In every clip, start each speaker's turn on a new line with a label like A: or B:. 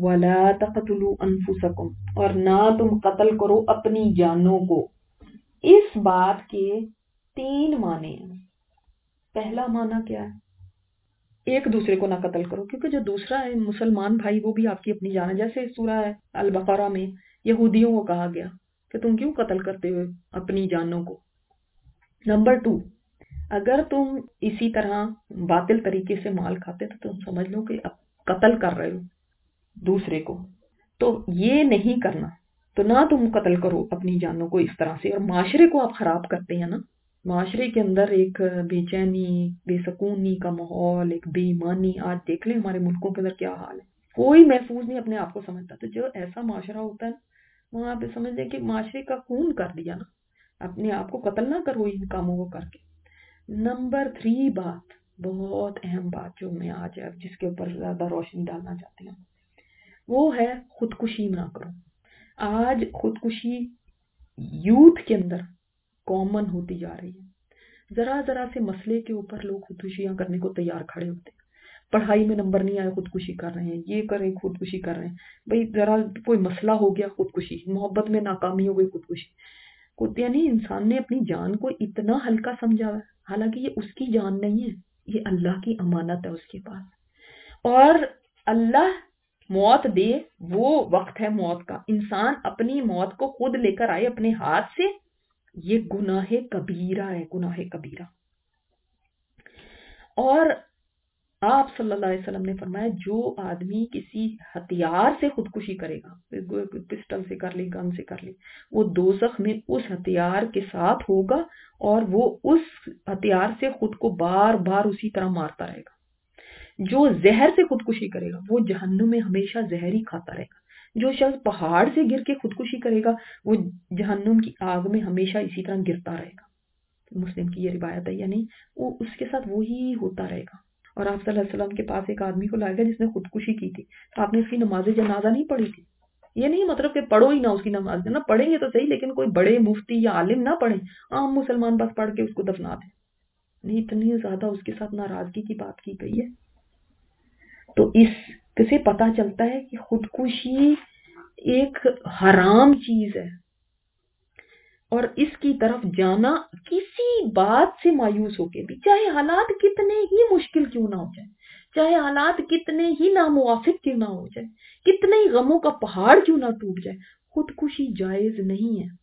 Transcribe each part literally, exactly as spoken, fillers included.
A: وَلَا تَقْتُلُوا أَنفُسَكُمْ، اور نہ تم قتل کرو اپنی جانوں کو. اس بات کے تین معنی ہیں. پہلا معنی کیا ہے؟ ایک دوسرے کو نہ قتل کرو، کیونکہ جو دوسرا ہے مسلمان بھائی وہ بھی آپ کی اپنی جان ہے. جیسے سورہ البقرہ میں یہودیوں کو کہا گیا کہ تم کیوں قتل کرتے ہو اپنی جانوں کو. نمبر ٹو، اگر تم اسی طرح باطل طریقے سے مال کھاتے تو تم سمجھ لو کہ اب قتل کر رہے ہو دوسرے کو، تو یہ نہیں کرنا. تو نہ تم قتل کرو اپنی جانوں کو اس طرح سے. اور معاشرے کو آپ خراب کرتے ہیں نا، معاشرے کے اندر ایک بے چینی، بے سکونی کا ماحول، ایک بے ایمانی. آج دیکھ لیں ہمارے ملکوں کے اندر کیا حال ہے، کوئی محفوظ نہیں اپنے آپ کو سمجھتا. تو جو ایسا معاشرہ ہوتا ہے وہاں پہ سمجھ لیں کہ معاشرے کا خون کر دیا نا. اپنے آپ کو قتل نہ کرو ان کاموں کو کر کے. نمبر تھری بات، بہت اہم بات جو میں آج جس کے اوپر زیادہ روشنی ڈالنا چاہتی ہوں، وہ ہے خودکشی نہ کرو. آج خودکشی یوتھ کے اندر کامن ہوتی جا رہی ہے. ذرا ذرا سے مسئلے کے اوپر لوگ خودکشیاں کرنے کو تیار کھڑے ہوتے ہیں. پڑھائی میں نمبر نہیں آئے خودکشی کر رہے ہیں، یہ کریں خودکشی کر رہے ہیں. بھئی ذرا کوئی مسئلہ ہو گیا خودکشی، محبت میں ناکامی ہو گئی خودکشی. یعنی انسان نے اپنی جان کو اتنا ہلکا سمجھا ہے، حالانکہ یہ اس کی جان نہیں ہے، یہ اللہ کی امانت ہے اس کے پاس. اور اللہ موت دے، وہ وقت ہے موت کا. انسان اپنی موت کو خود لے کر آئے اپنے ہاتھ سے، یہ گناہ کبیرہ ہے، گناہ کبیرہ. اور آپ صلی اللہ علیہ وسلم نے فرمایا جو آدمی کسی ہتھیار سے خودکشی کرے گا، پسٹل سے کر لی، گن سے کر لی، وہ دوزخ میں اس ہتھیار کے ساتھ ہوگا اور وہ اس ہتھیار سے خود کو بار بار اسی طرح مارتا رہے گا. جو زہر سے خودکشی کرے گا وہ جہنم میں ہمیشہ زہر ہی کھاتا رہے گا. جو شخص پہاڑ سے گر کے خودکشی کرے گا وہ جہنم کی آگ میں ہمیشہ اسی طرح گرتا رہے گا. مسلم کی یہ روایت ہے، یعنی وہ اس کے ساتھ وہی ہوتا رہے گا. اور آپ صلی اللہ علیہ وسلم کے پاس ایک آدمی کو لایا گیا جس نے خودکشی کی تھی، تو آپ نے اس کی نماز جنازہ نہیں پڑھی تھی. یہ نہیں مطلب کہ پڑھو ہی نہ اس کی نماز، نہ پڑھیں گے تو صحیح لیکن کوئی بڑے مفتی یا عالم نہ پڑھیں، عام مسلمان بس پڑھ کے اس کو دفنا دیں. نہیں، اتنی زیادہ اس کے ساتھ ناراضگی کی بات کی گئی ہے. تو اس سے پتہ چلتا ہے کہ خودکشی ایک حرام چیز ہے، اور اس کی طرف جانا کسی بات سے مایوس ہو کے بھی، چاہے حالات کتنے ہی مشکل کیوں نہ ہو جائے، چاہے حالات کتنے ہی ناموافق کیوں نہ ہو جائے، کتنے ہی غموں کا پہاڑ کیوں نہ ٹوٹ جائے، خودکشی جائز نہیں ہے.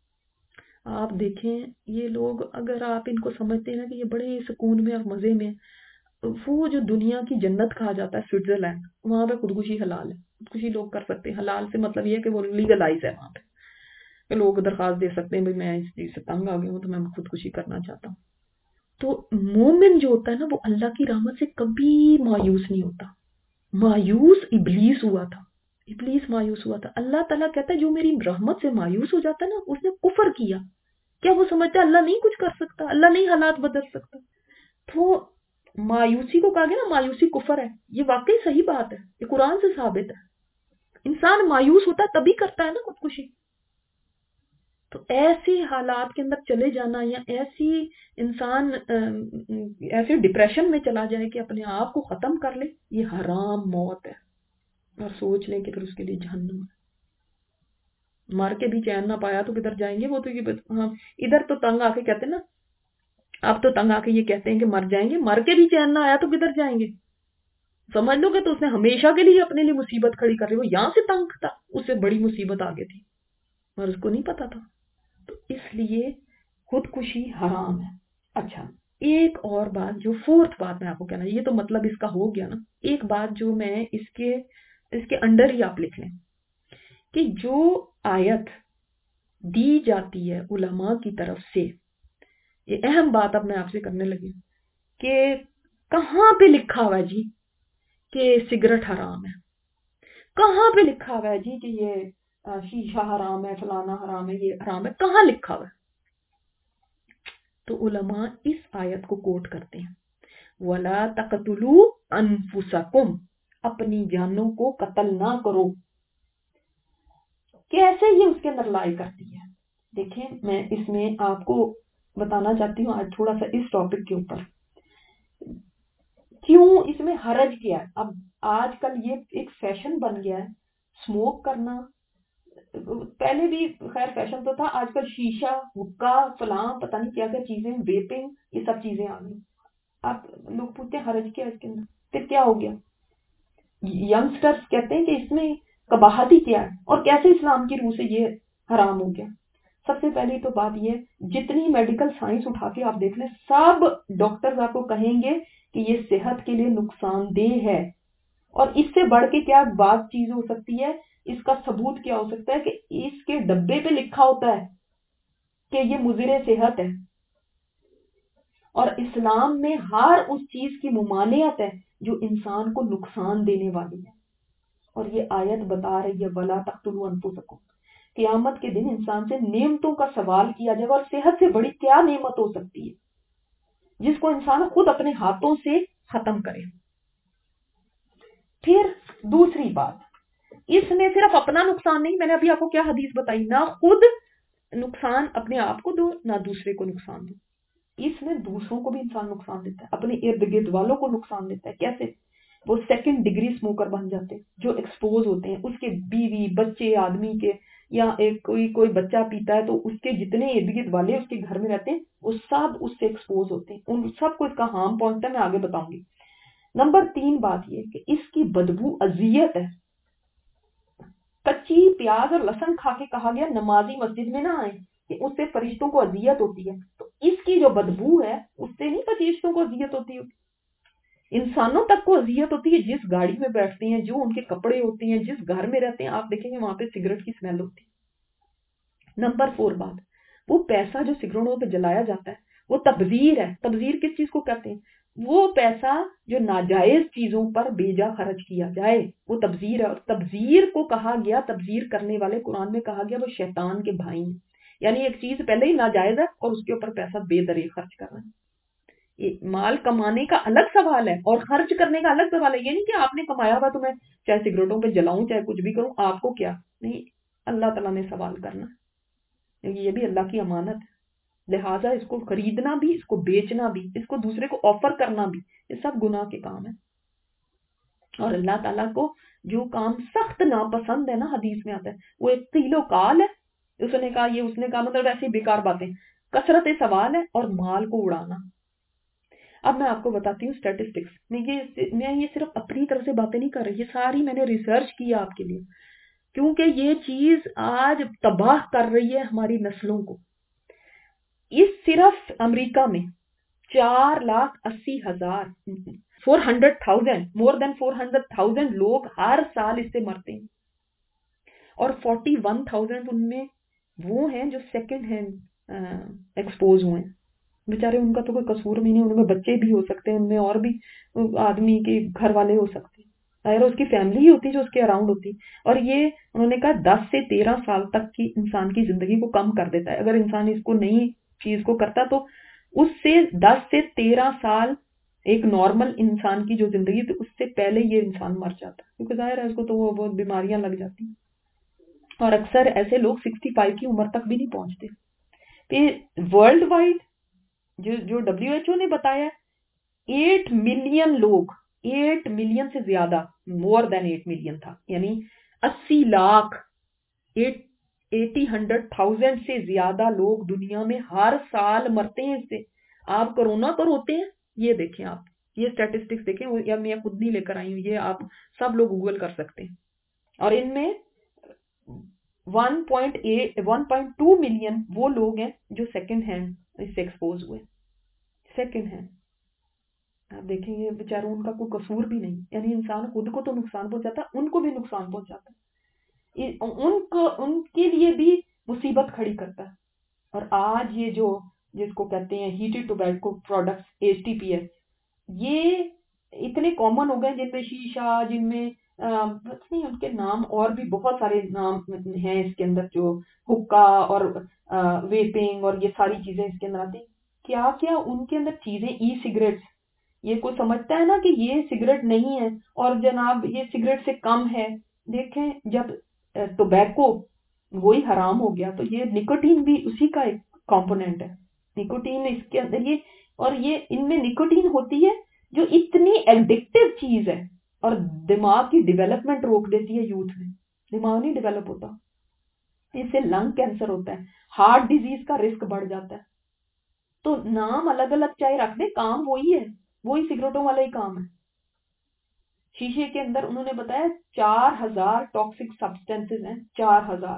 A: آپ دیکھیں یہ لوگ، اگر آپ ان کو سمجھتے ہیں نا کہ یہ بڑے سکون میں اور مزے میں، وہ جو دنیا کی جنت کہا جاتا ہے سوئٹزرلینڈ، وہاں پہ خودکشی حلال ہے. خودکشی لوگ کر سکتے ہیں. حلال سے مطلب یہ ہے کہ وہ لیگلائز ہے. وہاں پہ لوگ درخواست دے سکتے ہیں بھائی میں اس چیز سے تنگ آ گئی ہوں تو میں خودکشی کرنا چاہتا ہوں. تو مومن جو ہوتا ہے نا وہ اللہ کی رحمت سے کبھی مایوس نہیں ہوتا. مایوس ابلیس ہوا تھا، ابلیس مایوس ہوا تھا. اللہ تعالیٰ کہتا ہے جو میری رحمت سے مایوس ہو جاتا ہے نا اس نے کفر کیا. کیا وہ سمجھتا ہے اللہ نہیں کچھ کر سکتا، اللہ نہیں حالات بدل سکتا؟ تو مایوسی کو کہا گیا نا مایوسی کفر ہے. یہ واقعی صحیح بات ہے، یہ قرآن سے ثابت ہے. انسان مایوس ہوتا ہے تبھی کرتا ہے نا خودکشی. تو ایسی حالات کے اندر چلے جانا یا ایسی انسان ایسے ڈپریشن میں چلا جائے کہ اپنے آپ کو ختم کر لے، یہ حرام موت ہے. اور سوچ لیں کہ پھر اس کے لیے جہنم ہے. مر کے بھی چین نہ پایا تو کدھر جائیں گے وہ. تو یہ ہاں ادھر تو تنگ آ کے کہتے ہیں نا، آپ تو تنگ آ کے یہ کہتے ہیں کہ مر جائیں گے، مر کے بھی چین نہ آیا تو کدھر جائیں گے. سمجھ لو کہ تو اس نے ہمیشہ کے لیے اپنے لیے مصیبت کھڑی کر لی. وہ یہاں سے تنگ تھا، اس سے بڑی مصیبت آگے تھی اور اس کو نہیں پتا تھا. تو اس لیے خودکشی حرام ہے. اچھا ایک اور بات، جو فورتھ بات میں آپ کو کہنا، یہ تو مطلب اس کا ہو گیا نا. ایک بات جو میں اس کے اس کے انڈر ہی آپ لکھ لیں کہ جو آیت دی جاتی ہے علماء کی طرف سے، یہ اہم بات اب میں آپ سے کرنے لگی کہ کہاں پہ لکھا ہوا ہے جی کہ سگریٹ حرام ہے، کہاں پہ لکھا ہوا ہے جی کہ یہ شیشہ حرام ہے، فلانا حرام ہے، یہ حرام ہے، کہاں لکھا ہوا ہے؟ تو علماء اس آیت کو کوٹ کرتے ہیں، وَلَا تَقْتُلُوا أَنفُسَكُمْ، اپنی جانوں کو قتل نہ کرو. کیسے یہ اس کے اندر لائی کرتی ہے؟ دیکھیں میں اس میں آپ کو بتانا چاہتی ہوں آج تھوڑا سا اس ٹاپک کے اوپر کیوں اس میں حرج کیا ہے؟ اب آج کل یہ ایک فیشن بن گیا ہے اسموک کرنا. پہلے بھی خیر فیشن تو تھا، آج کل شیشہ حکا فلاں پتہ نہیں کیا کیا چیزیں، ویپنگ، یہ سب چیزیں آ گئی. اب لوگ پوچھتے ہیں حرج کیا ہے اس کے اندر؟ پھر کیا ہو گیا؟ ینگسٹرز کہتے ہیں کہ اس میں قباحت ہی کیا ہے اور کیسے اسلام کی روح سے یہ حرام ہو گیا. سب سے پہلی تو بات یہ، جتنی میڈیکل سائنس اٹھا کے آپ دیکھ لیں، سب ڈاکٹرز آپ کو کہیں گے کہ یہ صحت کے لیے نقصان دہ ہے. اور اس سے بڑھ کے کیا بات چیز ہو سکتی ہے، اس کا ثبوت کیا ہو سکتا ہے کہ اس کے ڈبے پہ لکھا ہوتا ہے کہ یہ مضر صحت ہے. اور اسلام میں ہر اس چیز کی ممانعت ہے جو انسان کو نقصان دینے والی ہے. اور یہ آیت بتا رہی ہے وَلَا تَقْتُلُوا أَنفُسَكُمْ. قیامت کے دن انسان سے نعمتوں کا سوال کیا جائے گا، اور صحت سے بڑی کیا نعمت ہو سکتی ہے جس کو انسان خود اپنے ہاتھوں سے ختم کرے. پھر دوسری بات، اس میں صرف اپنا نقصان نہیں، میں نے ابھی آپ کو کیا حدیث بتائی، نہ خود نقصان اپنے آپ کو دو نہ دوسرے کو نقصان دو. اس میں دوسروں کو بھی انسان نقصان دیتا ہے، اپنے ارد گرد والوں کو نقصان دیتا ہے. کیسے؟ وہ سیکنڈ ڈگری اسموکر بن جاتے ہیں جو ایکسپوز ہوتے ہیں، اس کے بیوی بچے آدمی کے، یا ایک کوئی کوئی بچہ پیتا ہے تو اس کے جتنے ارد گرد والے اس کے گھر میں رہتے ہیں وہ سب اس سے ایکسپوز ہوتے ہیں، ان سب کو اس کا ہارم پہنچتا ہے. میں آگے بتاؤں گی. نمبر تین بات یہ کہ اس کی بدبو اذیت ہے. کچی پیاز اور لہسن کھا کے کہا گیا نمازی مسجد میں نہ آئے کہ اس سے فرشتوں کو اذیت ہوتی ہے. تو اس کی جو بدبو ہے اس سے نہیں فرشتوں کو اذیت ہوتی ہوتی، انسانوں تک کو اذیت ہوتی ہے. جس گاڑی میں بیٹھتے ہیں، جو ان کے کپڑے ہوتے ہیں، جس گھر میں رہتے ہیں، آپ دیکھیں گے وہاں پہ سگریٹ کی اسمیل ہوتی ہے. نمبر فور بات، وہ پیسہ جو سگریٹوں پہ جلایا جاتا ہے وہ تبذیر ہے. تبذیر کس چیز کو کہتے ہیں؟ وہ پیسہ جو ناجائز چیزوں پر بیجا خرچ کیا جائے وہ تبذیر ہے. اور تبذیر کو کہا گیا، تبذیر کرنے والے قرآن میں کہا گیا وہ شیطان کے بھائی ہیں. یعنی ایک چیز پہلے ہی ناجائز ہے اور اس کے اوپر پیسہ بے دریغ خرچ کر رہے ہیں. یہ مال کمانے کا الگ سوال ہے اور خرچ کرنے کا الگ سوال ہے. یہ نہیں کہ آپ نے کمایا ہوا تو میں چاہے سگریٹوں پہ جلاؤں چاہے کچھ بھی کروں، آپ کو کیا نہیں، اللہ تعالیٰ نے سوال کرنا، یہ بھی اللہ کی امانت ہے. لہٰذا اس کو خریدنا بھی، اس کو بیچنا بھی، اس کو دوسرے کو آفر کرنا بھی، یہ سب گناہ کے کام ہیں. اور اللہ تعالیٰ کو جو کام سخت ناپسند ہے نا، حدیث میں آتا ہے وہ ایک قیل و کال ہے. اس نے کہا یہ، اس نے کہا مطلب ایسی بیکار باتیں، کثرت سوال ہے اور مال کو اڑانا. اب میں آپ کو بتاتی ہوں اسٹیٹسٹکس میں، یہ میں یہ صرف اپنی طرف سے باتیں نہیں کر رہی، یہ ساری میں نے ریسرچ کی آپ کے لیے، کیونکہ یہ چیز آج تباہ کر رہی ہے ہماری نسلوں کو. اس صرف امریکہ میں چار لاکھ اسی ہزار four hundred thousand more than four hundred thousand لوگ ہر سال اس سے مرتے ہیں، اور فورٹی ون تھاؤزینڈ ان میں وہ ہیں جو سیکنڈ ہینڈ ایکسپوز ہوئے ہیں. بیچارے ان کا تو کوئی قصور بھی نہیں، ان میں بچے بھی ہو سکتے ہیں، ان میں اور بھی آدمی کے گھر والے ہو سکتے ہیں، اگر اس کی فیملی ہی ہوتی جو اس کے اراؤنڈ ہوتی. اور یہ انہوں نے کہا دس سے تیرہ سال تک کی انسان کی زندگی کو کم کر دیتا ہے. اگر انسان اس کو نہیں چیز کو کرتا تو اس سے دس سے تیرہ سال ایک نارمل انسان کی جو زندگی تھی اس سے پہلے یہ انسان مر جاتا، کیونکہ ظاہر ہے اس کو تو وہ بہت بیماریاں لگ جاتی ہیں. اور اکثر ایسے لوگ سکسٹی فائیو کی عمر تک بھی نہیں پہنچتے. کہ ورلڈ وائڈ جو جو ڈبلیو ایچ او نے بتایا ایٹ ملین لوگ، ایٹ ملین سے زیادہ، مور دین ایٹ ملین تھا، یعنی اسی lakh eight eighty hundred thousand سے زیادہ لوگ دنیا میں ہر سال مرتے ہیں اس سے. آپ کرونا پر ہوتے ہیں، یہ دیکھیں، آپ یہ اسٹیٹسٹکس دیکھیں، یا میں خود نہیں لے کر آئی ہوں، یہ آپ سب لوگ گوگل کر سکتے ہیں. اور ان میں one point eight one point two million وہ لوگ ہیں جو سیکنڈ ہینڈ اس سے ایکسپوز ہوئے. سیکنڈ ہینڈ آپ دیکھیں گے بیچاروں ان کا کوئی قصور بھی نہیں، یعنی انسان خود کو تو نقصان پہنچاتا ہے، ان کو بھی نقصان پہنچاتا ہے، ان کو ان کے لیے بھی مصیبت کھڑی کرتا ہے. اور آج یہ جو جس کو کہتے ہیں heated tobacco products H T P S, یہ اتنے کامن ہو گئے، جن میں شیشہ، جن میں پتہ نہیں ان کے نام اور بھی بہت سارے نام ہیں اس کے اندر، جو حکا اور ویپنگ اور یہ ساری چیزیں اس کے اندر آتی ہیں. کیا کیا ان کے اندر چیزیں، ای سگریٹس، یہ کوئی سمجھتا ہے نا کہ یہ سگریٹ نہیں ہے اور جناب یہ سگریٹ سے کم ہے. دیکھیں جب ٹوبیکو وہی حرام ہو گیا تو یہ نکوٹین بھی اسی کا ایک کمپوننٹ ہے. نکوٹین اس کے اندر یہ، اور یہ ان میں نکوٹین ہوتی ہے جو اتنی ایڈکٹیو چیز ہے اور دماغ کی ڈیولپمنٹ روک دیتی ہے یوتھ میں. دماغ نہیں ڈیولپ ہوتا. اس سے لنگ کینسر ہوتا ہے, ہارٹ ڈیزیز کا رسک بڑھ جاتا ہے. تو نام الگ الگ چاہے رکھ دیں, کام وہی ہے, وہی سگریٹوں والا ہی کام ہے. شیشے کے اندر انہوں نے بتایا چار ہزار ٹاکسک سبسٹینسز ہیں, چار ہزار,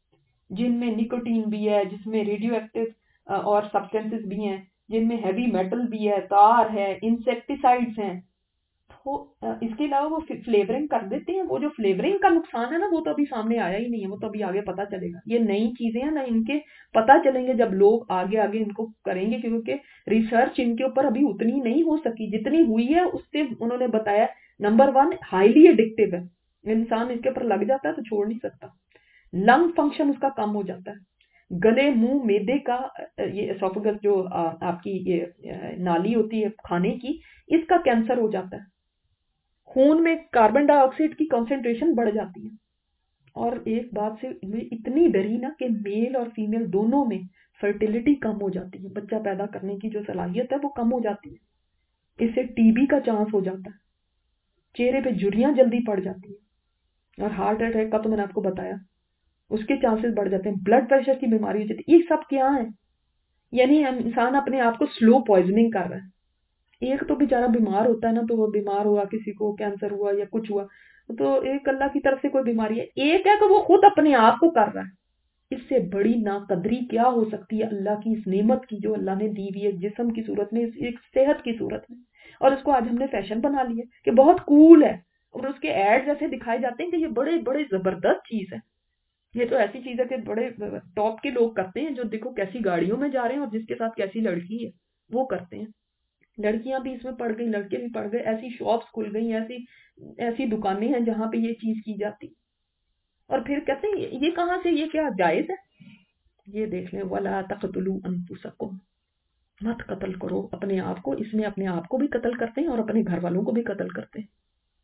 A: جن میں نکوٹین بھی ہے, جس میں ریڈیو ایکٹیو اور سبسٹینسز بھی ہیں, جن میں ہیوی میٹل بھی ہے, تار ہے, انسیکٹیسائڈز ہیں. تو اس کے علاوہ وہ فلیورنگ کر دیتے ہیں. وہ جو فلیورنگ کا نقصان ہے نا, وہ تو ابھی سامنے آیا ہی نہیں ہے, وہ تو ابھی آگے پتا چلے گا. یہ نئی چیزیں ہیں نا, ان کے پتا چلیں گے جب لوگ آگے آگے ان کو کریں گے, کیونکہ ریسرچ ان کے اوپر ابھی اتنی نہیں ہو سکی جتنی ہوئی ہے. اس سے انہوں نے بتایا نمبر ون ہائیلی ایڈکٹیو ہے, انسان اس کے اوپر لگ جاتا ہے تو چھوڑ نہیں سکتا. لنگ فنکشن اس کا کم ہو جاتا ہے. گلے منہ میدے کا یہ اسوفیگس جو آپ کی یہ نالی ہوتی ہے کھانے کی, اس کا کینسر ہو جاتا ہے. خون میں کاربن ڈائی آکسائڈ کی کنسنٹریشن بڑھ جاتی ہے. اور ایک بات سے اتنی ڈری نا کہ میل اور فیمیل دونوں میں فرٹیلٹی کم ہو جاتی ہے, بچہ پیدا کرنے کی جو صلاحیت ہے وہ کم ہو جاتی ہے. اس سے ٹی بی کا چانس ہو جاتا ہے, چہرے پہ جھریاں جلدی پڑ جاتی ہیں, اور ہارٹ اٹیک کا تو میں نے آپ کو بتایا, اس کے چانسز بڑھ جاتے ہیں. بلڈ پریشر کی بیماری ہو جاتی ہے. یہ سب کیا ہے؟ یعنی انسان اپنے آپ کو سلو پوائزننگ کر رہا ہے. ایک تو بیچارہ بیمار ہوتا ہے نا, تو وہ بیمار ہوا, کسی کو کینسر ہوا یا کچھ ہوا, تو ایک اللہ کی طرف سے کوئی بیماری ہے. ایک ہے کہ وہ خود اپنے آپ کو کر رہا ہے. اس سے بڑی ناقدری کیا ہو سکتی ہے اللہ کی اس نعمت کی جو اللہ نے دی ہوئی ہے جسم کی صورت میں, ایک صحت کی صورت میں. اور اس کو آج ہم نے فیشن بنا لیا کہ بہت کول ہے, اور اس کے ایڈ ایسے دکھائے جاتے ہیں کہ یہ بڑے بڑے زبردست چیز ہے. یہ تو ایسی چیز ہے کہ بڑے ٹاپ کے لوگ کرتے ہیں, جو دیکھو کیسی گاڑیوں میں جا رہے ہیں اور جس کے ساتھ کیسی لڑکی ہے وہ کرتے ہیں. لڑکیاں بھی اس میں پڑ گئی, لڑکے بھی پڑ گئے. ایسی شاپس کھل گئی, ایسی ایسی دکانیں ہیں جہاں پہ یہ چیز کی جاتی. اور پھر کہتے ہیں یہ کہاں سے, یہ کیا جائز ہے؟ یہ دیکھ لیں, وَلَا تَقْتُلُوا أَنفُسَكُمْ, مت قتل کرو اپنے آپ کو. اس میں اپنے آپ کو بھی قتل کرتے ہیں اور اپنے گھر والوں کو بھی قتل کرتے ہیں.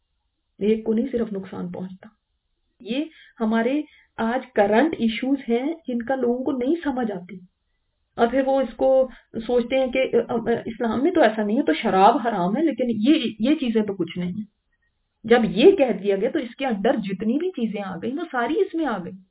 A: ایک کو نہیں صرف نقصان پہنچتا. یہ ہمارے آج کرنٹ ایشوز ہیں جن کا لوگوں کو نہیں سمجھ آتی, اور پھر وہ اس کو سوچتے ہیں کہ اسلام میں تو ایسا نہیں ہے, تو شراب حرام ہے, لیکن یہ یہ چیزیں تو کچھ نہیں ہے. جب یہ کہہ دیا گیا تو اس کے اندر جتنی بھی چیزیں آ گئی وہ ساری اس میں آ گئی.